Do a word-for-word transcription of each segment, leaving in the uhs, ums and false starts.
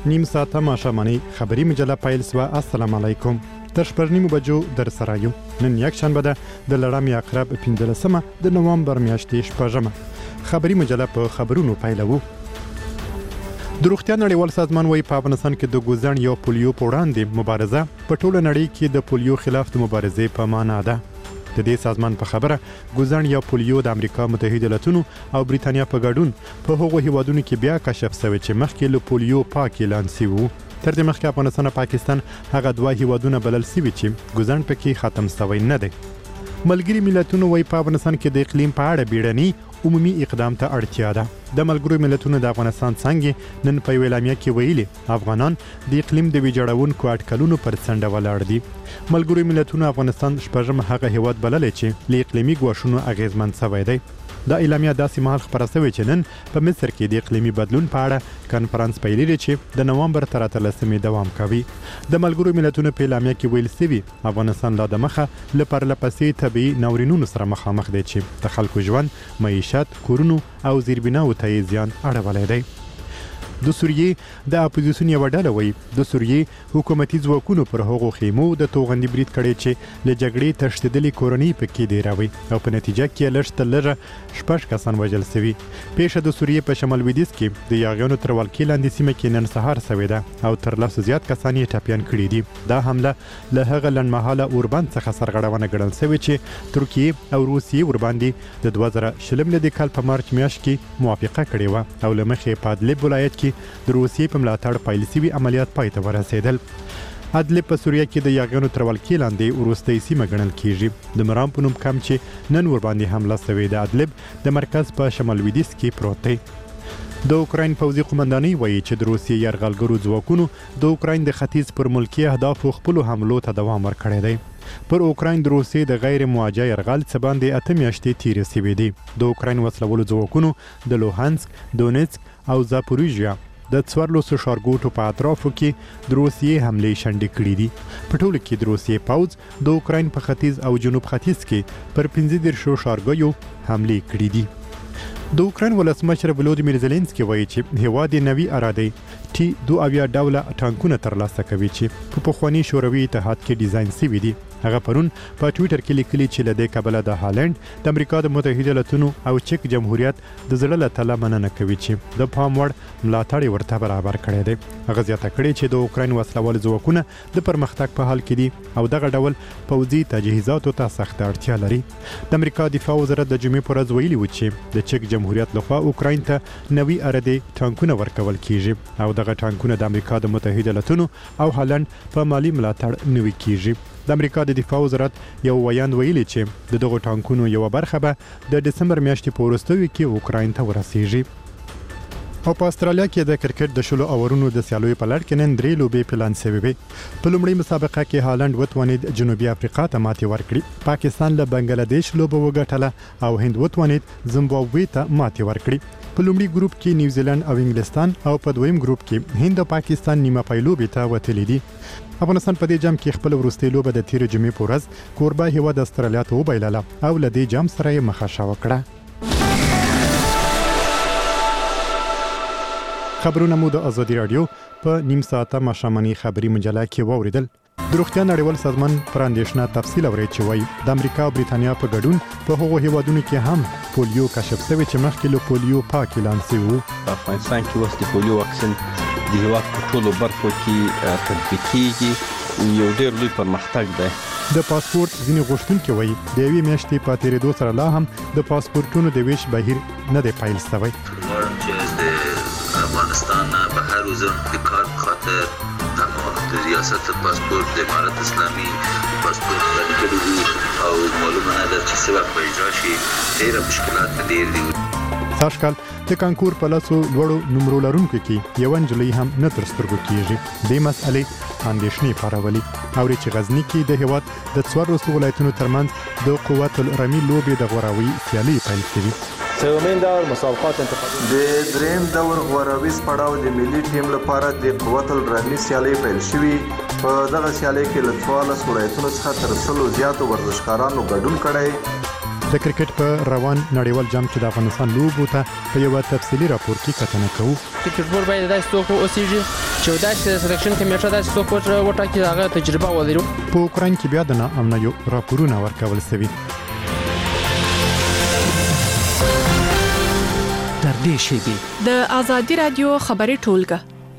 نیم ساعته ماښامنۍ خبري مجله پیل سوه. السلام علیکم. تر شپږ نیمو بجو در سره یو. نن یک شنبه ده د لړم عقرب پنځلسمه د نوامبر میاشتې شپږمه. خبري مجله په خبرونو پیلوو. د روغتیا نړیوال سازمان وايي په افغانستان کې د ګوزن یا پولیو په وړاندې مبارزه په ټوله نړۍ کې د پولیو خلاف د مبارزې په معنا ده. د دې سازمان په خبره ګوزن یا پولیو د امریکا متحده ایالاتونو او بریتانیا په ګډون په هغو هیوادونو کې بیا کشف شوی چې مخکې له پولیو پاک اعلان شوی وو. تر دې مخکې افغانستان او پاکستان هغه دوه هیوادونه بلل شوي چې ګوزن پکې ختم شوی نه دی. ملګري ملتونو وايي په افغانستان کې د اقلیم په اړه بیړني عمومي اقدام ته اړتیا ده. د ملګرو ملتونو د افغانستان څنګه نن په اعلامیه کې ویلي افغانان د اقلیم د ویجاړونکو اټکلونو پر څنډه ولاړ دي. ملګرو ملتونو افغانستان شپږم هغه هیواد بللی چې له اقلیمي ګواښونو اغیزمن شوی دی. دا اعلامیه داسې مهال خپره شوې چې نن په مصر کې د اقلیمي بدلون په اړه کنفرانس پیلېږي چې د نوامبر تر اتلسمې دوام کوي. د ملګرو ملتونو په اعلامیه کې ویل شوي افغانستان لا دمخه له پرلپسې طبیعي ناورینونو سره مخامخ دی چې د خلکو ژوند، معیشت، کورونو او زیربناو ته یې زیان اړولی دی. د سوریې د اپوزیسیون یوه ډله وایي د سوریې حکومتي ځواکونو پر هغو خیمو د توغندي برید کړی چې له جګړې تښتېدلې کورنۍ پکې ډېره وي او په نتیجه کې لږ تر لږه شپږ کسان وژل شوي. پیښه د سوریې په شمال لویدیځ کې د یاغیانو تر ولکې لاندې سیمه کې نن سهار شوې ده او تر لسو زیات کسان یې ټپیان کړي دي. دا حمله له هغه لنډمهاله اوربند څخه سرغړونه ګڼل شوې چې ترکیې او روسیې ورباندې د دوه زره شلم د کال په مارچ میاشت کې موافقه کړې وه او له مخې په ادلب ولایت کې د روسیې په ملاتړ پیل شوي عملیات پای ته ورسېدل. ادلب په سوریه کې د یاغیانو تر ولکې لاندې وروستۍ سیمه ګڼل کیږي. د مرام په نوم کم چې نن ورباندې حمله شوې د ادلب د مرکز په شمال لویدیځ کې پروت دی. د اوکراین پوځي قومندانۍ وایي چې د روسیې یرغلګرو ځواکونو د اوکراین د ختیځ پر ملکي اهدافو خپلو حملو ته دوام ورکړی دی. پر اوکراین د روسیې د غیر موجه یرغل څه باندې اته میاشتې تیرې شوې دي. د اوکراین وسلوالو ځواکونو د لوهانسک، دونیتسک او زاپوریژیا د څوارلسو ښارګوټو په اطرافو کې د روسیې حملې شنډې کړي دي. په ټوله کې د روسیې پوځ د اوکراین په ختیځ او جنوب ختیځ کې پر پنځه دېرشو ښارګیو حملې کړي دي. د اوکراین ولسمشر ولودیمیر زيلنسکي وایي چې هیواد یې نوي اراده ټي دوه اویا ډوله ټانکونه ترلاسه کوي چې په پخواني شوروي اتحاد کې ډیزاین شوي دي. هغه پرون په ټویټر کې لیکلي چې له دې کبله د هالند، د امریکا د متحده ایالاتونو او چک جمهوریت د زړه له تله مننه کوي چې د پام وړ ملاتړ یې ورته برابر کړی دی. هغه زیاته کړې چې د اوکراین وسلوال ځواکونه د پرمختګ په حال کې دي او دغه ډول پوځي تجهیزاتو ته سخته اړتیا لري. د امریکا دفاع وزارت د جمعې په ورځ ویلي و چې د چک جمهوریت لخوا اوکراین ته نوي اراده ټانکونه ورکول کیږي او دغه ټانکونه د امریکا د متحده ایالاتونو او هالند په مالی ملاتړ نوي کیږي. د امریکا د دفاع وزارت یو ویاند ویلي چې د دغو ټانکونو یوه برخه به د ډسمبر میاشتې په وروستیو کې اوکراین ته ورسیږي. او په استرالیا کې د کرکټ د شلو اورونو د سیالیو په لړ کې نن درې لوبې پلان شوې وې. په لومړۍ مسابقه کې هالند وتوانید جنوبي افریقا ته ماتې ورکړي. پاکستان له بنگلادیش لوبه وګټله او هند وتوانید زیمبابوې ته ماتې ورکړي. په لومړي ګروپ کې نیوزیلند او انګلستان او په دویم ګروپ کې هند او پاکستان نیمه پای لوبې ته وتلي دي. افغانستان په دې جام کې خپل وروستۍ لوبه د تیر جمعې په ورځ کوربه هیواد استرالیا ته وبایلله او له دې جام سره یې مخه وکړه. خبرونه مو د ازادي رادیو په نیم ساعته ماښامنۍ خبري مجله کې واوریدل. د روغتیا نړیوال سازمان پر اندېښنه تفصیل اوري چې وایي د امریکا او بریتانیا په ګډون په هغو هیوادونو کې هم پولیو کشف شوی چې مخکې له پولیو پاک اعلان شوی وو. په افغانستان کې اوس د پولیو واکسین د هیواد په ټولو برخو کې تطبیق کیږي. یو ډېر لوی پرمختګ دی. د پاسپورت ځینې غوښتونکي وایي د یوې میاشتې په تېرېدو سره لا هم د پاسپورتونو د ویش بهیر نه دی پیل شوی. افغانستان بهر وزم د کار خاطر تمام د ریاست پاسپورت د امارت اسلامي پاسپورت لري او معلومه نه ده چې څه وخت به اجرا شي. ډېر مشکلات ډېر دي. سږکال د کانکور په لسو لوړو نمرو لرونکو کې یوه نجلۍ هم نه تر سترګو کیږي. دې مسئلې اندېښنې پارولي. اوري چې غزني کې د هیواد د څوارلسو ولایتونو ترمنځ د قوت الرمي لوبې د غوراوي سیالۍ پیل شوي. سومین دور مسابقات انتخابي د دریم دور غوراوي پړاو د ملي ټیم لپاره د قوت الرمي سیالۍ پیل شوي. په دغه سیالۍ کې له څوارلسو ولایتونو څخه تر سلو زیاتو ورزشکارانو ګډون کړی. د کرکټ په روان نړیوال جام کې د افغانستان لوبو ته په یو تفصیلي راپور کې کتنه کوو. کرکټ بورډ باید داسې توګه اوسېږي چې داسې سلیکشن کمیټه داسې څوک وټاکي چې هغه تجربه ولري. په اوکراین کې بیا د ناامنیو راپورونه ورکول شوي. تر دې شیبې د ازادي رادیو خبري ټولګه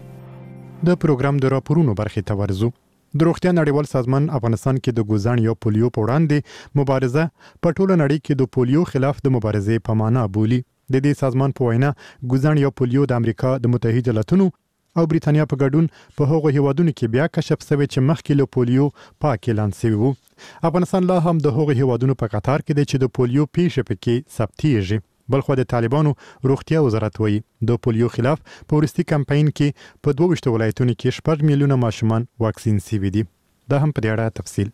د پروګرام د راپورونو برخې ته ورزو. د روغتیا نړیوال سازمان افغانستان کې د ګوزان یا پولیو په وړاندې مبارزه په ټوله نړۍ کې د پولیو خلاف د مبارزې په معنا بولي. د دې سازمان په وینا ګوزان یا پولیو د امریکا د متحده ایالاتونو او بریتانیا په ګډون په هغو هیوادونو کې بیا کشف شوی چې مخکې له پولیو پاک اعلان شوی وو. افغانستان لا هم د هغو هیوادونو په قطار کې دی چې د پولیو پیښې پکې ثبتېږي. بلخو د طالبانو روغتیا وزارت وایي د پولیو خلاف په وروستي کمپاین کې په دوه ویشت ولایتونو کې شپږ میلیونه ماشومان واکسین شوي دي. دا هم په دې اړه تفصیل.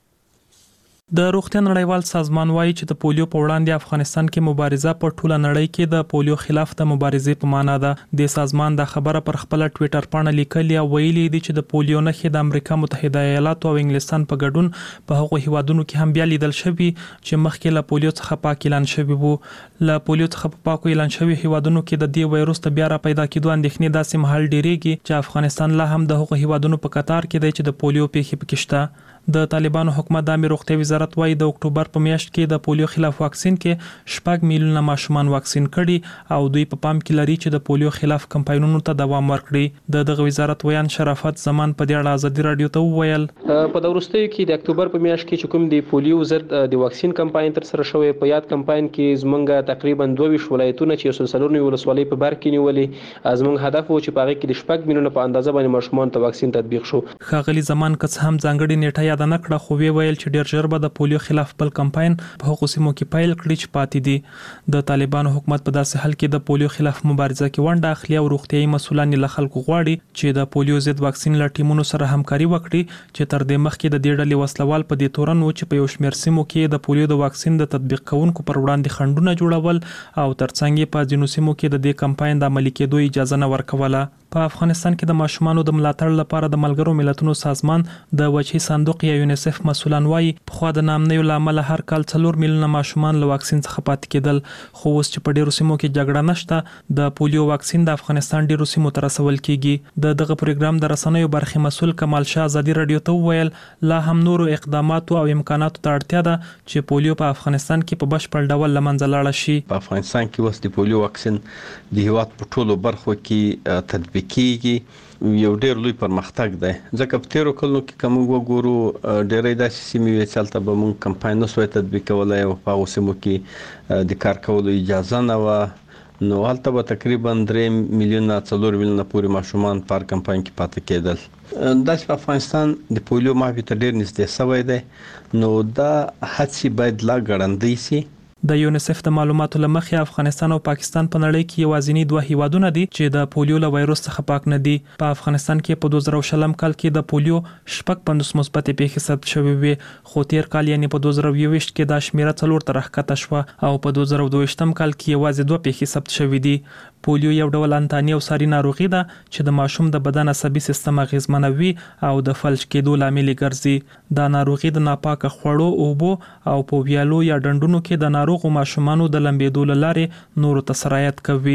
د روغتیا نړیوال سازمان وایي چې د پولیو په وړاندې افغانستان کې مبارزه په ټوله نړۍ کې د پولیو خلاف د مبارزې په معنا ده. د سازمان د خبره پر خپل ټوئیټر باندې لیکلي او ویلي دي چې د پولیو نښې د امریکا متحده ایالاتو او انګلستان په ګډون په هغو هیوادونو کې هم بیا لیدل شوي چې مخکې له پولیو څخه پاک اعلان شوی وو. له پولیو څخه په پاکو اعلان شوی هیوادونو کې د دې وایروس د بیا را پیدا کېدو اندېښنې داسې مهال ډېرېږي چې افغانستان لا هم د هغو هیوادونو په قطار کې دی چې د پولیو پیښې پکې شته. د طالبانو حکومت د عامه روغتیا وزارت وايي د اکتوبر په میاشت کې د پولیو خلاف واکسین کې شپږ میلیونه ماشومان واکسین کړي او دوی په پام کې لري چې د پولیو خلاف کمپاینونو ته دوام ورکړي. د دغه وزارت ویان شرافت زمان په دې اړه ازادي رادیو ته وویل په د وروستیو کې د اکتوبر په میاشت کې چې کوم د پولیو ضد د واکسین کمپاین تر سره شوی په یاد کمپاین کې زمونږ تقریبا دوه ویشت ولایتونه چې سلسلونو ولسوالۍ په بر کې نیولې زمونږ هدف و چې په هغه کې د شپږ میلیونه په اندازه باندې ماشومان ته واکسین تطبیق شو. ښاغلي زمان که څه هم ځانګړې نیټه یاد نه کړه خو ویل چې ډیر ژر به د پولیو خلاف بل کمپاین په هغو سیمو کې پیل کړي چې پاتې دي. د طالبانو حکومت په داسې حال کې د پولیو خلاف مبارزه کې ونډه اخلي او روغتیايي مسؤلان له خلکو غواړي چې د پولیو ضد واکسین له ټیمونو سره همکاري وکړي چې تر دې مخکې د دې ډلې وسلوال په دې تورن و چې په یو شمېر سیمو کې د پولیو د واکسین د تطبیق کوونکو پر وړاندې خنډونه جوړول او ترڅنګ په ځینو سیمو کې د دې کمپاین د عملي کېدو اجازه نه ورکوله. په افغانستان کې د ماشومانو د ملاتړ لپاره د ملګرو ملتونو سازمان د وجهي صندوق یا یونیسف مسؤلان وایي پخوا د ناامنیو له امله هر کال څلور میلیونه ماشومان له واکسین څخه پاتې کېدل خو اوس چې په ډیرو سیمو کې جګړه نشته د پولیو واکسین د افغانستان ډیرو سیمو ته رسول کیږي. د دغه پروګرام د رسنیو برخې مسؤل کمال شاه ازادي رادیو ته وویل لا هم نورو اقداماتو او امکاناتو ته اړتیا ده چې پولیو په افغانستان کې په بشپړ ډول له منځه لاړ شي. په افغانستان کې اوس د پولیو واکسین د هیواد په ټولو برخو کې تطبیق کیږي. یو ډېر لوی پرمختګ دی ځکه په تیرو کلونو کې کوم وګورو ډېرې داسې سیمې وې چې هلته به موږ کمپاین نه سوی تطبیق کولی او په هغو سیمو کې د کار کولو اجازه نه وه نو هلته به تقریبا درې میلیونه څلور میلیونه پورې ماشومان په هر کمپاین کې پاتې کېدل. داسې په افغانستان د پولیو معافي ته ډېر نږدې سوی دی نو دا هڅې باید لا ګړندۍ سي. د یونیسف د معلوماتو لمخې افغانستان او پاکستان په نړۍ کې یوازینی دوه هیوادونه دي چې د پولیو له وایروس څخه پاک نه دي. په افغانستان کې په دوه زره شلم کال کې د پولیو شپږ پنځوس مثبتې پیښې ثبت شوې وې خو تیر کال یعنې په دوه زره یوویشت کې دا شمیره څلور ته راښکته شوه او په دوه زره دوه ویشتم کال کې یوازې دوه پیښې ثبت شوې دي. پولیو یو ډول انتاني او ساري ناروغي ده چې د ماشوم د بدن عصبي سیستم اغیزمنوي او د فلج کېدو لامل ګرځي. دا ناروغي د ناپاکه خوړو، اوبو او په ویالو یا ډنډونو کې د ناروغو ماشومانو د لمبېدو له لارې نورو ته سرایت کوي.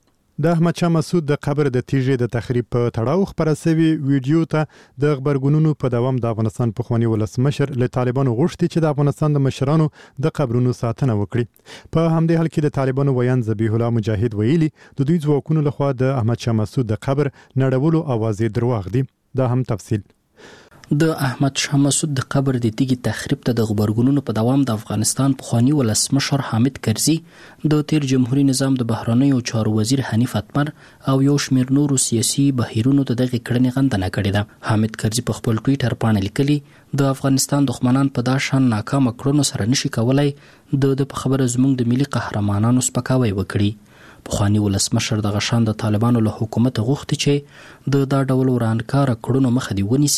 د احمد شاه مسعود د قبر د تیږې د تخریب په تړاو خبره شوی ویډیو ته د خبرګونونو په دوام د افغانستان پخوانی ولسمشر له طالبانو غوښتي چې د افغانستان د مشرانو د قبرونو ساتنه وکړي. په همدې حال کې د طالبانو ویان ذبیح الله مجاهد ویلي د دوی ځواکونو لخوا د احمد شاه مسعود د قبر نړولو اوازې دروغ دي. دا هم تفصیل. د احمد شاه مسعود د قبر د تیږې تخریب ته د خبرګونونو په دوام د افغانستان پخوانی ولسمشر حامد کرزي د تیر جمهوریت نظام د بهرنیو چارو وزیر حنیف اتمر او یو شمېر نورو سیاسي بهیرونو ته دغه کړنې غندنه کړې ده. حامد کرزي په خپل ټوئیټر باندې لیکلي د افغانستان دښمنان په دا شان ناکامه کړنو سره نشي کولای د د په خبره زموږ د ملي قهرمانانو سپکاوی وکړي. پخوانی ولسمشر د غشان د طالبانو له حکومت غوښتي چې د دا ډول ورانکار کړنو مخه دی ونیسي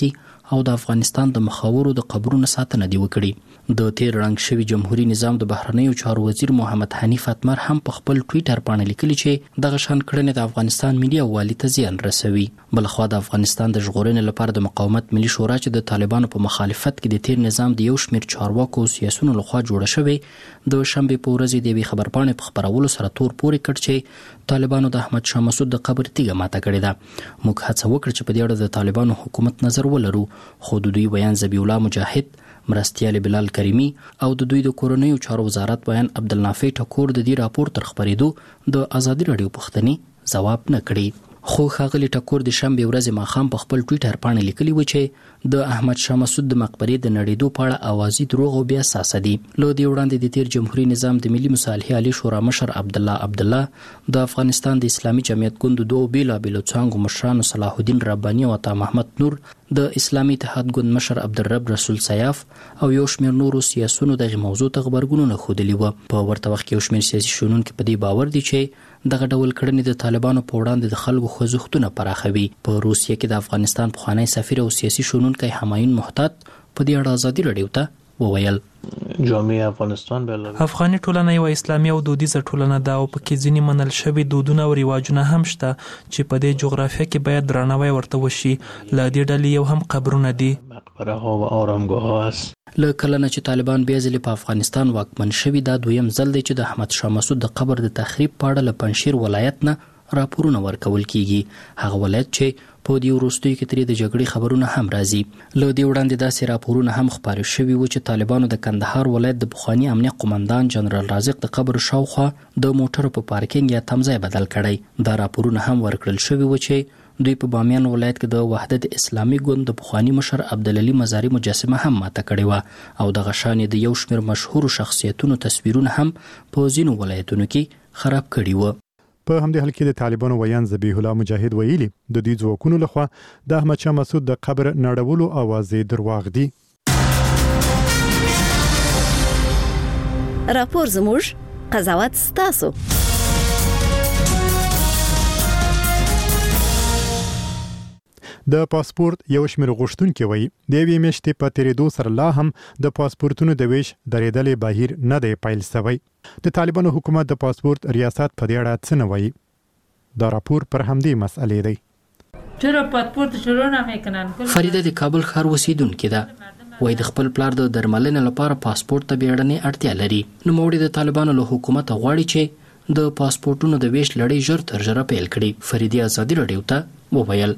او د افغانستان د مخاورو د قبرونو ساتنه دی وکړي. د تیر رنګ شوی جمهوریت نظام د بهرنیو چارو وزیر محمد حنیف اتمر هم په خپل ټویټر باندې لیکلي چې دغه شان کړنې د افغانستان ملي یووالي ته زیان رسوي. بلخوا د افغانستان د ژغورنې لپاره د مقاومت ملي شورا چې د طالبانو په مخالفت کې د تیر نظام د یو شمېر چارواکو او سیاسونو لخوا جوړه شوې د شنبې په ورځ د یوې خبرپاڼې په خپرولو سره تور پورې کړ چې طالبانو د احمد شاه مسعود د قبر تیږه ماته کړې ده. موږ هڅه وکړه چې په دې اړه د طالبانو حکومت نظر ولرو، خو د دوی بیان ذبیح الله مجاهد، مرستیال بلال کریمی او د دوی د کورنیو چارو وزارت بیان عبدالنافع ټکور د دې راپور تر خبرېدو د ازادي راډیو پوښتنې ځواب نه کړي. خو ښاغلي ټکور د شنبې ورځې ماښام په خپل ټویټر باندې لیکلي و چې د احمد شاه مسعود د مقبرې د نړېدو په اړه اوازې دروغ او بې اساسه دي. له دې وړاندې د تیر جمهوریت نظام د ملي مصالحې عالي شورا مشر عبدالله عبدالله د افغانستان د اسلامي جمعیت ګوند دوه بېلابېلو څانګو مشرانو صلاح الدین رباني او عطا محمد نور، د اسلامي اتحاد ګوند مشر عبدالرب رسول سیاف او یو شمېر نورو سیاسونو دغه موضوع ته غبرګونونه ښودلي وو. په ورته وخت کې یو شمېر سیاسي شنونکي په دې باور دي چې دغه ډول کړنې د طالبانو په وړاندې د خلکو خوځښتونه پراخوي. په روسیه کې د افغانستان پخوانی سفیر او سیاسي شنونکی همایون محتاط په دې اړه ازادي راډیو ته وویل جامعه افغانستان بل افغاني ټولنه یو اسلامي او دودیزه ټولنه ده او پکې ځینې منل شوي دودونه او رواجونه هم شته چې په دې جغرافیه کې باید درناوی ورته وشي. له دې ډلې یو هم قبرونه دي. مقبره ها و آرامگاه ها است. له کله نه چې طالبان بیا ځلې په افغانستان واکمن شوي دا دویم ځل دی چې د احمد شاه مسعود د قبر د تخریب په اړه له پنجشیر ولایت نه راپورونه ورکول کیږي. هغه ولایت چې په دې وروستیو کې ترې د جګړې خبرونه هم راځي. له دې وړاندې داسې راپورونه هم خپاره شوي وو چې طالبانو د کندهار ولایت د پخواني امنیه قومندان جنرال رازق د قبر شاوخوا د موټرو په پارکینګ یا تمځای بدل کړی. دا راپورونه هم ورکړل شوي وو چې دوی په بامیان ولایت کې د وحدت اسلامي ګوند د پخواني مشر عبدالعلي مزاري مجسمه هم ماته کړې وه او دغه شان د یو شمېر مشهورو شخصیتونو تصویرونه هم په ځینو ولایتونو کې خراب کړي وو. په همدې حال کې د طالبانو ویان ذبیح الله مجاهد ویلي د دوی ځواکونو لخوا د احمد شاه مسعود د قبر نړولو اوازې درواغ دي. راپور زموږ، قضاوت ستاسو. د پاسپورت یو شمېر غوښتونکي وایي د یوې میاشتې په تېرېدو سره لا هم د پاسپورتونو د ویش درېدلې بهیر نه دی پیل شوی. د طالبانو حکومت د پاسپورت ریاست په دې اړه څه نه وایي. دا راپور پر همدې مسئلې دی. فریده د کابل ښار اوسیدونکې ده. وایي د خپل پلار د درملنې لپاره پاسپورت ته بیړنۍ اړتیا لري. نوموړي د طالبانو له حکومت غواړي چې د پاسپورتونو د ویش لړۍ ژر تر ژره پیل کړي. فریده ازادي راډیو ته وویل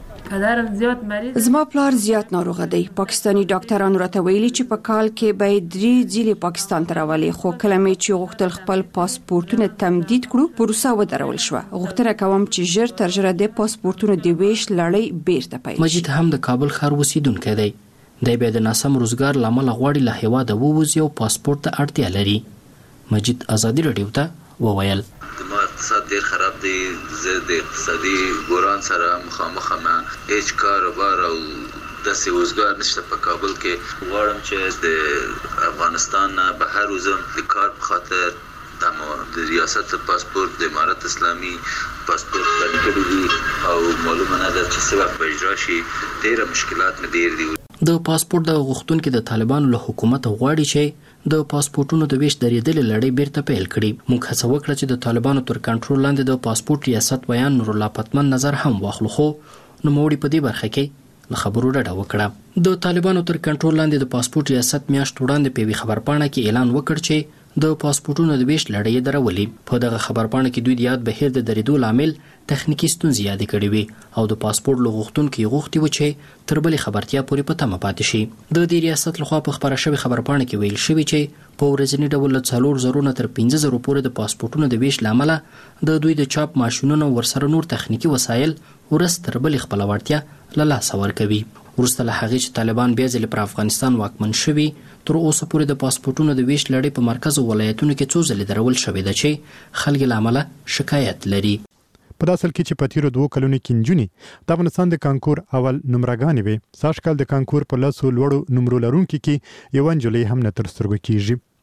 زما پلار زیات ناروغه دی. پاکستانی ډاکټرانو راته ویلي چې په کال کې به درې ځلې پاکستان ته راولي، خو کله مې چې غوښتل خپل پاسپورتونه تمدید کړو پروسه ودرول شوه. غوښتنه کوم چې ژر تر ژره د پاسپورتونو د ویش لړۍ بیرته پیل شي. مجید هم د کابل ښار اوسیدونکی دی. دی بیا د ناسم روزګار له امله غواړي له هیواده ووځي او پاسپورت ته اړتیا لري. مجید ازادي راډیو ته وویل زما اقتصاد ډیر خراب دی. زه د اقتصادي بحران سره مخامخ یم. هیڅ کاروبار او داسې روزګار نشته په کابل کې. غواړم چې د افغانستان نه بهر وځم د کار په خاطر. د ریاست پاسپورت د امارت اسلامي پاسپورت بند کړی دی او معلومه نه ده چې څه وخت به اجرا شي. ډېره مشکلات مې ډېر دي. د پاسپورت د غوښتونکو د طالبانو له حکومت غواړي چې د پاسپورتونو د ویش درېدلې لړۍ بیرته پیل کړي. موږ هڅه وکړه چې د طالبانو تر کنټرول لاندې د پاسپورت ریاست بیان نور الله پتمن نظر هم واخلو، خو نوموړي په دې برخه کې له خبرو ډډه وکړه. د طالبانو تر کنټرول لاندې د پاسپورت ریاست میاشت وړاندې په یوې خبرپاڼه کې اعلان وکړ چې د پاسپورتونو د ویش لړۍ درولې. په دغه خبرپاڼه کې دوی د یاد بهیر د درېدو لامل تخنیکی ستونزې یادې کړې وې او د پاسپورت له غوښتونکو غوښتي و چې تر بلې خبرتیا پورې په تمه پاتې شي. د دې ریاست لخوا په خبره شوې خبرپاڼه کې ویل شوي چې په ورځني ډول له څلور زرو نه تر پنځه زرو پورې د پاسپورتونو د ویش له امله د دوی د چاپ ماشینونو ورسره نور تخنیکی وسایل ورځ تر بلې خپله وړتیا له لاسه ورکوي. وروسته له هغې چې طالبان بیا ځلې پر افغانستان واکمن شوي، تر اوسه پورې د پاسپورتونو د ویش لړۍ په مرکزو ولایتونو کې څو ځلې درول شوې ده چې خلک له امله شکایت لري. په داسې حال کې چې په تیرو دوو کلونو کې نجونې د افغانستان د کانکور اول نمرګانې وې، سږ کال د کانکور په لسو لوړو نمرو لرونکي کې یوه نجلۍ هم نه تر سترګو کېږي.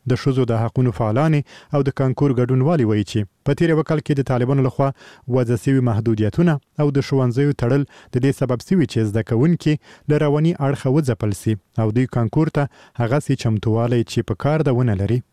د ښځو د حقوقو فعالان او د کانکور ګډونوالي وایي چې په تیر وکال کې د طالبانو لخوا وضع شوي محدودیتونه او د ښوونځیو تړل د دې سبب شوي چې زده کوونکي له رواني اړخه وځپل سي او دوی کانکور ته هغسې چمتووالی چې په کار ده ونه لري.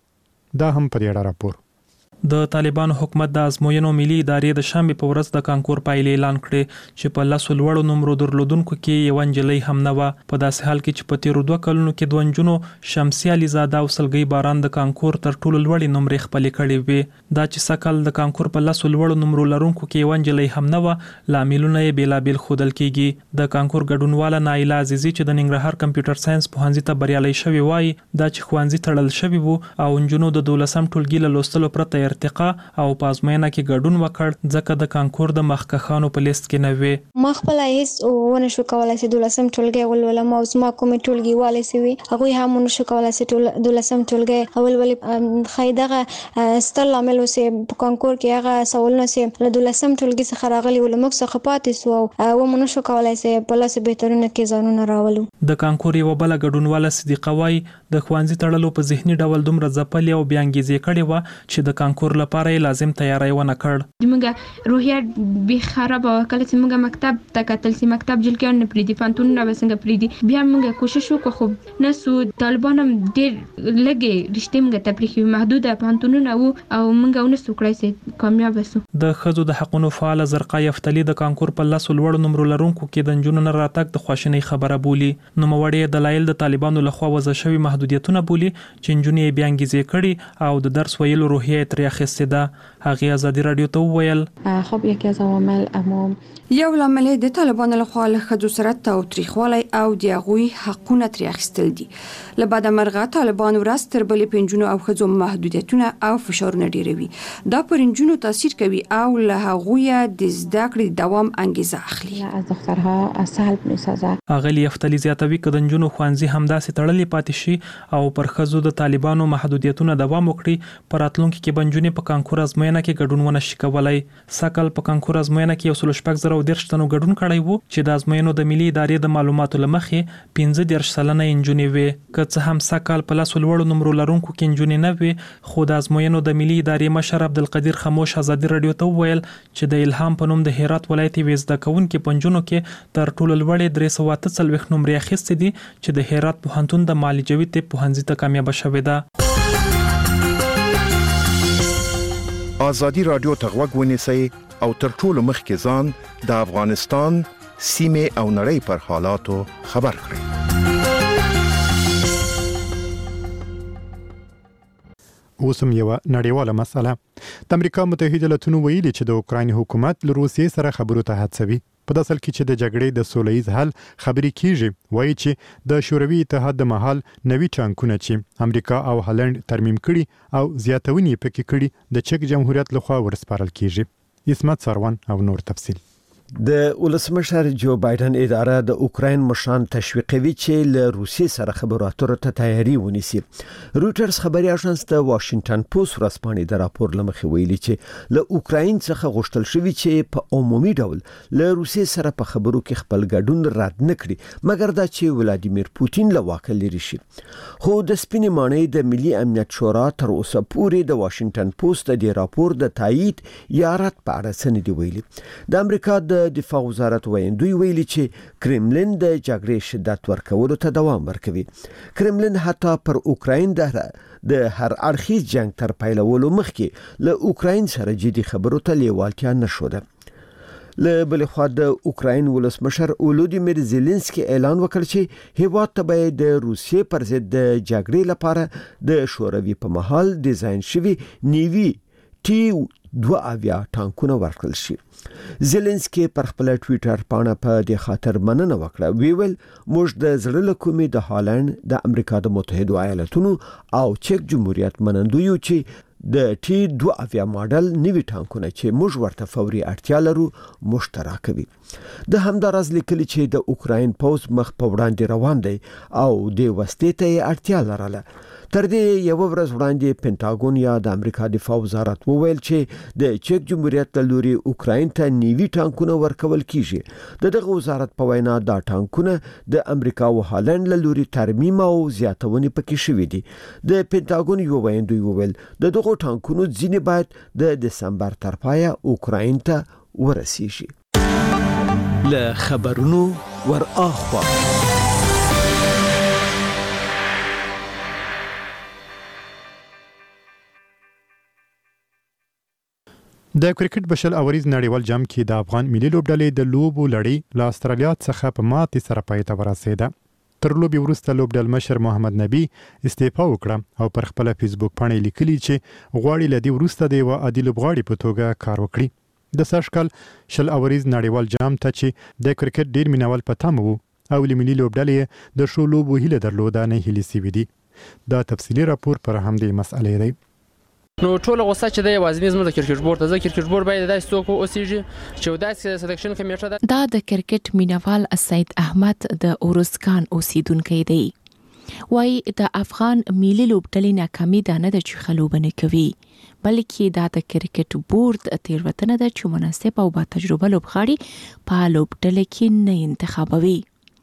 دا هم په دې اړه راپور. د طالبانو حکومت د ازموینو ملي ادارې د شنبه په ورځ د کانکور پایلې اعلان کړې چې په لاسو لوړو نمرو درلودونکو کې یو نجلۍ هم نه و. په داسې حال کې چې په تیرو دوه کلونو کې دوه نجونو شمسي علیزاده او سلګۍ باران د کانکور تر ټولو لوړې نمرې خپلې کړې وې. دا چې سکل د کانکور په لاسو لوړو نمرو لرونکو کې یو نجلۍ هم نه و لاملونه یې بیلابیل ښودل کیږي. د کانکور ګډونواله نایله عزیزي چې د ننګرهار کمپیوټر ساينس پوهنځي ته بریالۍ شوې وایي دا چې ښوونځي تړل شوی وو او نجونو د دولسم ټولګي له لوستلو پرته ارتقا او په ازموینه کې ګډون وکړ ځکه د کانکور د مخکښانو په لیست کې نه وي. ما خپل هیڅ ونه شو کولای چې دولسم ټولګي ولولم او زما کومې ټولګي والي سوي هغه هم ونه شو کولای چې دولسم ټولګي اول ولې خیدغه ستر لامل وسه په کانکور کې هغه سوالونه سي له دولسم ټولګي څخه راغلي ولمک څخه پاتې سو او مونږ شو کولای چې په لاس بهترونه کې ځانونه راولو. د کانکور یو بل ګډونواله صدیقه وای د ښوونځي تړلو په ذهني ډول دومره ځپلې او بیانګیزې کړې و چې د کانکور لپاره لازم تیاری ونه کړ. موږ روحیه به خراب وکړه چې موږ مکتب تکتل سي مکتب جل کې نه پریدي فانتون نه وسنګ پریدي بیا موږ کوشش وکړو خو نسو طالبان هم ډېر لګي رښتې موږ تفریحي محدوده فانتونونه او موږ ونه سو کړی سي کامیاب وسو. د خزو د حقوقو فعال زرقا یفتلی د کانکور په لاس لوړ نمبر لرونکو کې د جنونو نه راتګ د خواشنۍ خبره بولی. نو موړې دلایل د طالبانو لخوا وضع شوی محدودیتونه بولی چې جنونې بیانګیزې کړي او د درس ویلو روحیه تر اخیسته ده. هغه ازادي رادیو ته وویل خب یکی از عوامل اما یو لامل د طالبانو لخوا له ښځو سره تاوتریخوالی او د هغوی حقونه ترې اخیستل دي. له بعده مرغه طالبان ورځ تر بلې په نجونو او ښځو محدودیتونه او فشارونه ډیروي. دا پر نجونو تاثیر کوي او له هغوی د زده کړې دوام انګیزه اخلي. از دخترها سلب می‌سازه. اغلی یفتلی زیاتوي که د نجونو ښوونځي همداسې تړلې پاتې شي او پر ښځو د طالبانو محدودیتونه دوام وکړي په راتلونکي کې به نجونې په کانکور ازموینه کې ګډون ونه شي کولی. سکل په کانکور ازموینه کې یو سل شپږ زره او دېرش تنو ګډون کړی وو چې د ازموینو د ملي ادارې د معلوماتو له مخې پنځه دېرش سلنه نجونې وې. که څه هم سکل په لاسو لوړو نمرو لرونکو کې نجونې نه وې خو د ازموینو د ملي ادارې مشر عبدالقدیر خموش ازادي رادیو ته وویل چې د الهام په نوم د هرات ولایت یوې زده کوونکې په نجونو کې تر ټولو لوړې درې سوه اته څلوېښت نمرې اخیستې دي چې د هرات پوهنتون د معالجوي طب پوهنځي ته کامیابه شوې ده. ازادي رادیو ته غوږ ونیسئ او تر ټولو مخکې ځان د افغانستان سیمې او نړۍ پر حالاتو خبر کړئ. اوسم یو نړیواله مسله. د امریکا متحده ایالاتونو ویلي چې د اوکراین حکومت له روسیې سره خبرو ته هڅوي. په داسې حال کې چې د جګړې د سولهییز حل خبرې کیږي وایي چې د شوروي اتحاد د مهال نوي ټانکونه چې امریکا او هالند ترمیم کړي او زیاتونې پکې کړي د چک جمهوریت لخوا ورسپارل کیږي. اسمت سروان او نور تفصیل. د ولسمشر جو بایدن اداره د اوکراین مشران تشویقوي چې له روسیې سره خبرو اترو ته تیاری ونیسي. رويټرز خبري اژانس د واشنگټن پوسټ ورځپاڼې د راپور لمخې ویلي چې له اوکراین څخه غوښتل شوی چې په عمومي ډول له روسیې سره په خبرو کې خپل ګډون رد نکړي مګر دا چې ولادیمیر پوتین له واکه لري شي. خو د سپینې ماڼۍ د ملي امنیت شورا تر اوسه پورې د واشنگټن پوسټ د راپور د تایید یا رد په اړه څه نه دی ویلي. د امریکا د دفاع وزارت ویندوی ویلي چې کرملین د جګړې شدت ورکولو ته دوام ورکوي. کرملین حتی پر اوکراین د د هر اړخیز جنگ تر پیلولو مخکې له اوکراین سره جدي خبرو ته لیوالتیا نشوده. له بل خوا د اوکراین ولسمشر ولودیمیر زيلنسکي اعلان وکړ چې هیواد ته به د روسیې پر ضد د جګړې لپاره د شوروي په مهال ډیزاین شوی نیوي ټي دوه اویا ټانکونه ورکړل شي. زيلنسکي پر خپل ټوئیټر باندې په دې خاطر مننه وکړه. ویل موږ د زړه له کومې د هالند د امریکا د متحده ایالاتونو او چک جمهوریت منندوی یو چې د ټي دوه اویا ماډل نوي ټانکونه چې موږ ورته فوري اړتیا لرو مشترک کوي. د همدارز لیکلي چې د اوکراین پوز مخ په وړاندې روان دی او د وسلې ته اړتیا لرله. تر دې یو ورځ وړاندې پینټاګون یا د امریکا دفاع وزارت وویل چې د چک جمهوریت له لوري اوکراین ته نیوي ټانکونه ورکول کیږي. د دغه وزارت په وینا دا ټانکونه د امریکا او هالند له لوري ترمیم او زیاتونې پکې شوې دي. د پینټاګون یو ویاندوی وویل د دغه ټانکونو ځینې باید د دسمبر تر پایه اوکراین ته ورسیږي. له خبرونو ور اخوا د کرکټ بشل اوریز نړیوال جام کې د افغان ملي لوبډلې د لوبو لړۍ له استرالیا څخه په ماتې سره پای ته ورسېده. تر لوبي وروسته لوبډل مشر محمد نبی استعفا وکړه او پر خپل فیسبوک باندې لیکلي چې غواړي لدی وروسته د یو عادي لوبغاړي په توګه کار وکړي. د ساشکل شل اوریز نړیوال جام ته چې د کرکټ ډیر مینوال په تمه وو او لمنی لوبډلې د شو لوبو هیله درلوده نه هلي سوي دي. دا تفصيلي راپور پر همدې مسئلې دی. نو ټول غوسه چې د یوازې زموږ د کرکټ بورډ ته کرکټ بورډ باید داسې څوک اوسېږي چې داسې سلیکشن کمیټه ده. دا د کرکټ مینوال سید احمد د اورسکان اوسیدونکو دی. وای د افغان ملي لوبډلې ناکامي ده نه د چخلوبنه کوي بلکې دا د کرکټ بورډ تیروتنه ده چې مناسب او با تجربه لوبغاړي په لوبډلې کې نه انتخابوي.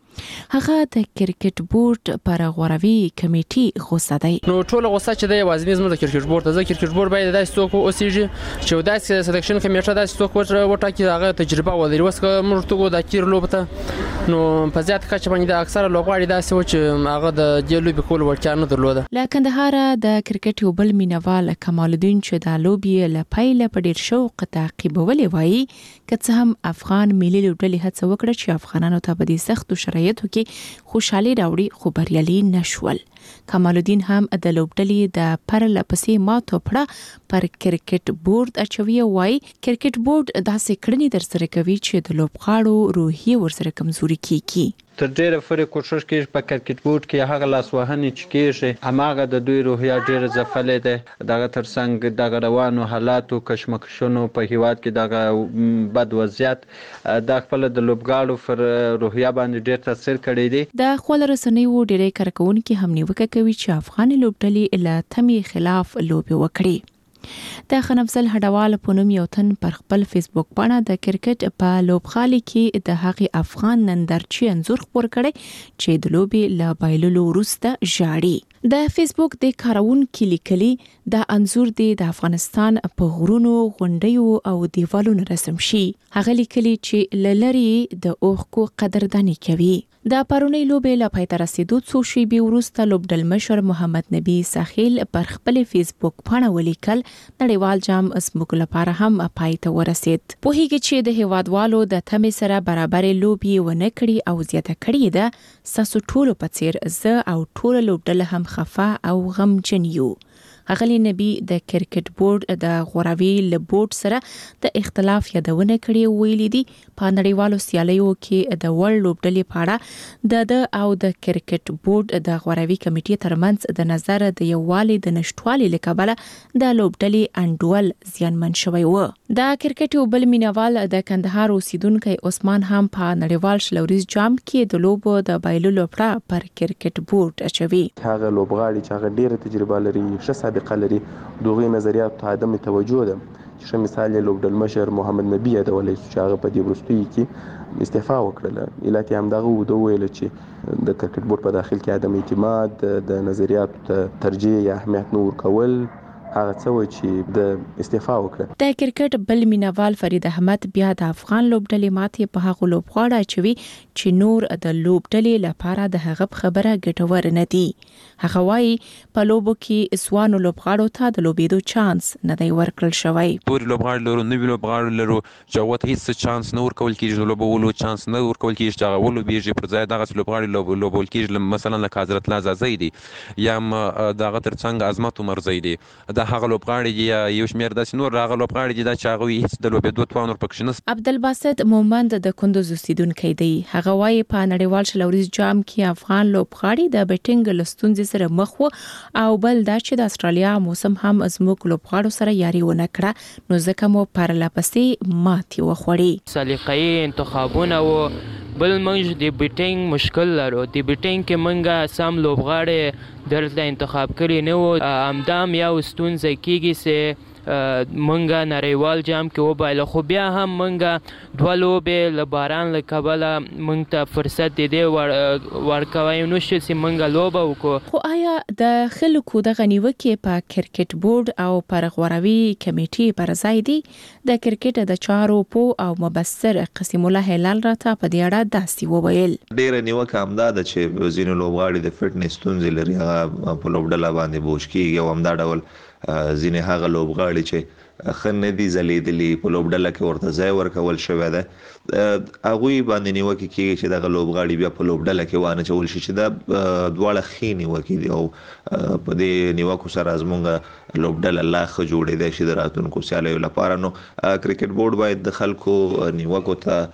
هغه د کرکټ بورډ پر غوروي کمیټې غوسه دی. نو ټول غوسه چې د یوازې زموږ د کرکټ بورډ ته کرکټ بورډ باید داسې څوک اوسېږي چې داسې سلیکشن کمیټه داسې څوک وټاکي هغه تجربه ولري. اوس موږ ته د کیر لوب ته نو په زیات کچه باندې د اکثره لوبغاړي داسې و چې هغه د دې لوبې کول وړتیا نه درلوده. له کندهار د کرکټ یو بل مینوال کمال الدین چې د لوبې له پیله په ډیر شوق تعقیبولې وایي که څه هم افغان ملي لوبډلې هڅه وکړه چې افغانانو ته په دې سختو شرایطو کې خوشحالي راوړي خو بریالي نشول. کمال الدین هم د لوبډلې د پرلپسې ماتو پړه پر کرکټ بورډ اچوي وای کرکټ بورډ داسې کړنې در سره کوي چې د لوبغاړو روحي ورسره کمزوري کیږي. تر ډیره پورې کوشش کوي په کرکټ بورډ کې هغه لاسوهنې چې کېږي هماغه د دوی روحیه ډیره ځپلې ده. دغه ترڅنګ دغه روانو حالاتو کشمکشونو په هیواد کې دغه بد وضعیت د خپل د لوبغاړو پر روحیه باندې ډیر تاثیر کړی دی. د خپل رسنیو ډیره کارکونکو هم نیوکه کوي چې افغان لوبډلې له تمي خلاف لوبي وکړي. د خنفسل هډوال په نوم یو تن پر خپل فیسبوک باندې د کرکټ په لوبخالي کې د هغې افغان نندرچی انځور خپور کړي چې د لوبې له بایللو وروسته ژاړي. د فیسبوک د کارونکو لیکلي د انځور د افغانستان په غرونو غونډیو او دیوالونو رسم شي. هغه لیکلي چې لری د اوخکو قدردانی کوي. د پرونی لوبې له پای ته رسیدو څو شېبې وروسته لوبډل مشر محمد نبی ساحل پر خپل فیسبوک باندې ولیکل نړیوال جام زموږ لپاره هم پای ته ورسید. په هیڅ چې د هیوادوالو د تمې سره برابرې لوبې ونه کړي او زیاته کړي ده ساسو ټولو په څیر زه او ټول لوبډل هم خفه او غمجن یو. اغلی نبی د کرکټ بورډ د غوراوي له بورډ سره د اختلاف یادونه کړې ویلي دي په نړیوالو سیالیو کې د ورلد لوبډلې پاړه د د او د کرکټ بورډ د غوراوي کمیټې ترمنځ د نظر د یووالي د نشټوالي لکبله د لوبډلې انډول زیانمن شوی و. د کرکټ یو بل مینوال د کندهار اوسیدونکو عثمان هم په نړیوال شلوریز جام کې د لوبو د بایللو پړه پر کرکټ بورډ اچوي. هغه لوبغاړي چې هغه ډیره تجربه لري ښه سابقه لري دوغه نظریات ته عدم توجه ده. چې مثال یې لوبډل مشر محمد نبی یادولې چې هغه په دې وروستي کې استعفا وکړه. علت یې همدغه و د ویل چې د کرکټ بورډ په داخل کې عدم اعتماد د نظریاتو ته ترجیح یا اهمیت نه ورکول هغه څه و چې د استعفا وکړه. د کرکټ بل مینوال فرید احمد بیا د افغان لوبډلې ماتې په هغه لوبغاړي اچوي چې نور د لوبډلې لپاره د هغه خبره ګټور نه دي. هغه وايي په لوبو کې اسوانو لوبغاړو ته د لوبېدو چانس نه دی ورکړل شوی. پوری لوبغاړي لرو نوی لوبغاړي لرو چې وته هیڅ چانس نه ورکول کیږي لوبولو چانس نه ورکول کیږي چې هغه ولو بیږي پر ځای دغه لوبغاړي لوب لوبول کیږي مثلا لکه حضرت لازا زیدي یا دغه ترڅنګ عظمت عمر زیدي دا هغه لوبغاړي یا یو شمیر د سينور هغه لوبغاړي چې دا چاغوي هیڅ د لوبېدو توانور پکښ نه. عبدالباسط مومند د کندوز اوسیدونکو دی. هغه وايي په نړیوال شلوریز جام کې افغان لوبغاړي د بیټینګ لستونځ سره مخ وو او بل دا چې د استرالیا موسم هم زموږ لوبغاړو سره یاري ونه کړه نو ځکه مو پرلپسې ماتې وخوړې. سلیقې انتخابونه او بل موږ د بیټینګ مشکل لرو د بیټینګ کې موږ سم لوبغاړي درته انتخاب کړی نه و همدام یو ستونزه کیږي چې منګه نړیوال جام کې وبایله خو بیا هم منګه دوه لوبې له باران له کبله منګ ته فرصت دی دی ورکوی نو شي چې منګه لوبه وکړو. خو آیا د خلکو د غنیوکې په کرکټ بورډ او پر غوروي کمیټې پر ځای دی د کرکټ د چارو په او مبصر قسم الله هلال راته په دې اړه داسې وویل. ډیره نیوکه همدا ده چې ځینې لوبغاړي د فټنس ستونزې لري هغه په لوبډله باندې بوج کیږي او همدا ډول ځینې هغه لوبغاړي چې ښه نه دي ځلیدلي په لوبډله کې ورته ځای ورکول شوی ده هغوی باندې نیوکې کیږي چې دغه لوبغاړي بیا په لوبډله کې وانه چول شي چې دا دواړه ښې نیوکې دي او په دې نیوکو سره زموږ لوبډله لا ښه جوړېدی شي د راتلونکو سیالیو لپاره. نو کرکټ بورډ باید د خلکو نیوکو ته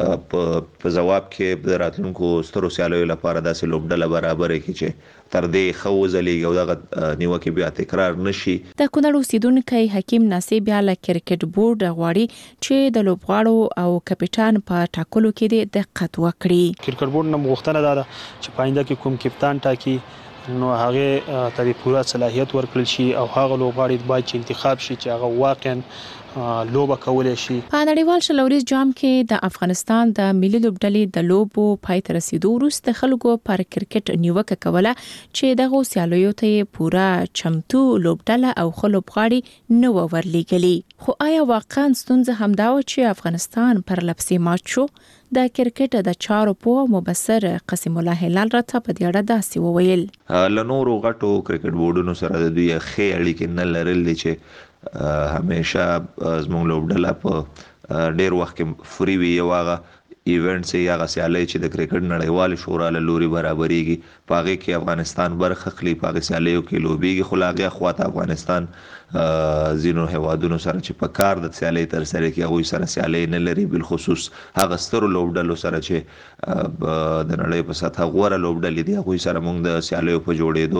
په جواب کې د راتلونکو سترو سیالیو لپاره داسې لوبډله برابره کړي چې تر دې ښه وځلیږي او دغه نیوکې بیا تکرار نشي. د کونړ اوسیدونکی حکیم ناصر بیا له کرکټ بورډ غواړي چې د لوبغاړو او کپټان په ټاکلو کې دقت وکړي. کرکټ بورډ نه غوښتنه ده چې پاینده کې کوم کپټان ټاکي نو هغه ته پوره صلاحیت ورکړل شي او هغه لوبغاړي باید چې انتخاب شي چې هغه واقعا لوبه کولای شي. په نړیوال شلوريز جام کې د افغانستان د ملي لوبډلې د لوبو پای ته رسیدو وروسته خلکو پر کرکټ نیوکه کوله چې دغه سیالیو ته پوره چمتو لوبډله او خلوبغاړي نو ورلېګلي. خو آیا واقعا ستونزه همدا و چې افغانستان پر لپسې مات شو؟ د کرکټ د چارو په مبصر قسم الله هلال راته په دې اړه داسې وویل. له نورو غټو کرکټ بورډونو سره د دوی ښې اړیکې نه لرل چې همیشه زموږ لوبډله په ډیر وخت کې فری وي یو هغه ایونټس یا هغه سیالۍ چې د کرکټ نړیوال شورا له لوري برابرېږي په هغې کې افغانستان برخه اخلي په هغې سیالیو کې لوبېږي خو له هغې خواته افغانستان ځینو هیوادونو سره چې په کار د سیالۍ ترسره کوي هغوی سره سیالۍ نه لري بالخصوص هغه سترو لوبډلو سره چې د نړۍ په سطحه غوره لوبډلې دي هغوی سره موږ د سیالیو په جوړېدو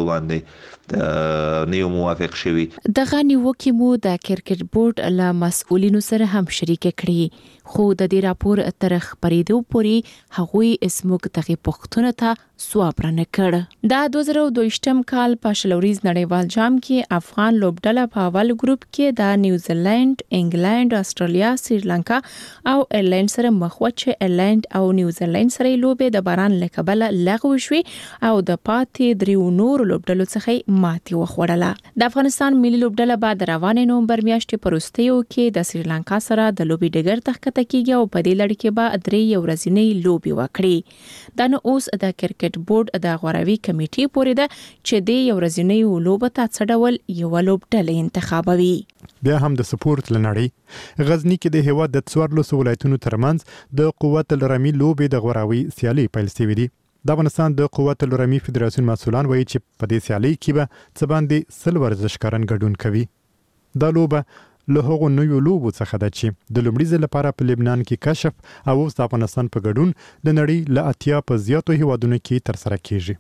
باندې نه یو موافق شوي. دغه نیوکې مو د کرکټ بورډ له مسؤلینو سره هم شریکه کړې خو د دې راپور تر خبرېدو پورې هغوی اسموږ دغه پوښتنه ته ځواب رانه کړ. دا دوه زره دوه کال په شلوريز نړیوال جام کې افغان لوبډله په اول ګروپ کې د نیوزیلند، انګلند، استرالیا، سریلانکا او ایرلند سره مخ و چې ایرلند او نیوزیلند سره لوبې د باران له کبله لغوه شوې او د پاتې دریو نور لوبډلو څخه ماتې وخوړله. د افغانستان ملي لوبډله بعد روانې نومبر میاشتې په وروستیو کې د سریلانکا سره د لوبې ډګر ته ښکته کیږي او په دې لړ کې به درې ورځنۍ لوبې وکړي. دا نو اوس د کرکټ بورډ د غوروي کمیټې پورې ده چې د ورځنۍ لوبه ته څه ډول یو لوبډله انتخابوي. بیا هم د سپورت لنړۍ غزنی کې د هیواد د څوارلسو ولایتونو ترمنځ د قوت الرمی لوبې د غوراوي سیالي پیل شوې دي. د افغانستان د قوت الرمی فدراسیون مسؤلان وایي چې په دې سیالي کې به څه باندې سل ورزشکاران ګډون کوي. دا لوبه له هغو نویو لوبو څخه ده چې د لومړي ځل لپاره په لبنان کې کشف او اوس د افغانستان په ګډون د نړۍ له اتیا په زیاتو هیوادونو کې ترسره کیږي.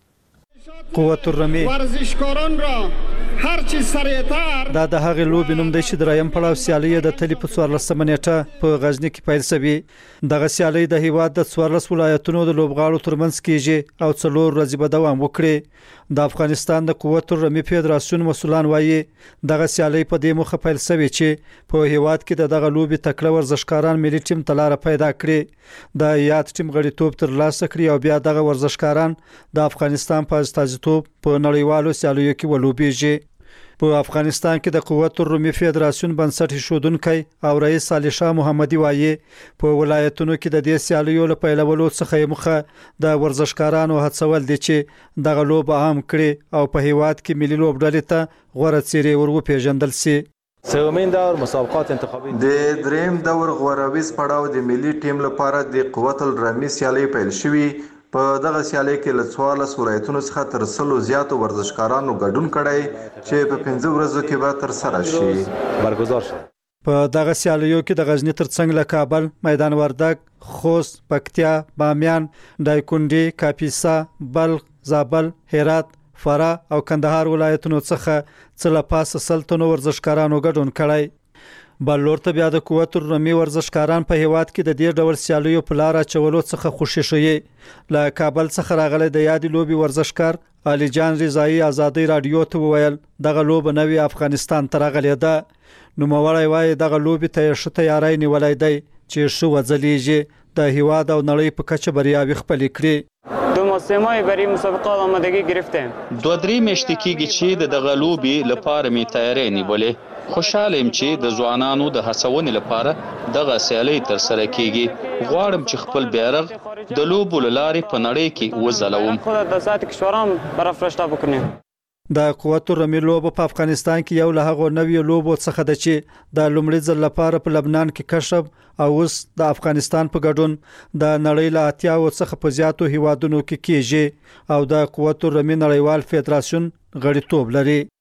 قوت الرمی ورزشکاران را هر چی سریعتر دا د هغې لوبې نوم دی چې دریم پړاو سیالي د تلې په څوارلسمه نیټه په غزني کې پیل شوې. دغه سیالي د هیواد د څوارلس ولایتونو د لوبغاړو ترمنځ کیږي او څلور ورځې به دوام وکړي. د افغانستان د قوت الرمی فدراسیون مسؤلان وایي دغه سیالي په دې موخه پیل شوې چې په هیواد کې د دغه لوبې تکړه ورزشکاران ملي ټیم ته لاره پیدا کړي، د یاد ټیم غړیتوب ترلاسه کړي او بیا دغه ورزشکاران د افغانستان په استازیتوب په نړیوالو سیالیو کې ولوبېږي. په افغانستان کې د قوت الرمی فدراسیون بنسټ ایښودونکی او رئیس علي شاه محمدي وایي په ولایتونو کې د دې سیالیو له پیلولو څخه مخه د ورزشکارانو هڅول دي چې دغه لوبه عام کړي او په هیواد کې ملي لوبډلې ته غوره څیرې ورپېژندل شي. سومین دور مسابقات انتخابي د دریم دور غوراویز پړاو د ملي ټیم لپاره د قوت الرمی سیالي پیل شوی. په دغه سیالي کې له څوارلس ولایتونو څخه تر سلو زیاتو ورزشکارانو ګډون کړی چې په پنځه ورځو کې به ترسره شي برگزار شي. په دغه سیالیو کې د غزنی ترڅنګ له کابل، میدان وردګ، خوست، پکتیا، بامیان، دایکنډي، کاپیسا، بلخ، زابل، هرات، فراه او کندهار ولایتونو څخه څه له پاسه سل تنو ورزشکارانو ګډون کړی. بل لور ته بیا د قوت الرمي ورزشکاران په هیواد کې د دې ډول سیالیو په لار اچولو څخه خوشی شوي. له کابل څخه راغلی د یادې لوبي ورزشکار علي جان رضایی ازادي رادیو ته وویل دغه لوبه نوې افغانستان ته راغلې ده. نو مورای وای دغه لوبي ته ښه تیاری نیولای دی چې شو وځلیږي د هیواد او نړۍ په کچه بریاوي خپل کړي. دو موسمای برای مسابقات آمادگی گرفتیم. دو درې میاشتې کېږي چې د دغه لوبي لپاره می تیاری نیولې. خوشاله يم چې د ځوانانو د هڅونې لپاره دغه سیالي تر سره کیږي. غواړم چې خپل بیرغ د لوبو لارې په نړۍ کې وځلوم. خود د سات کشورام برافراشته وکړم. د قوت الرمي لوبه په افغانستان کې یو له هغو نوې لوبو څخه ده چې د لومړي ځل لپاره په لبنان کې کشف او اوس د افغانستان په ګډون د نړۍ له اتیاو څخه په زیاتو هیوادونو کې کیږي او د قوت الرمي نړیوال فدراسیون غړیتوب لري.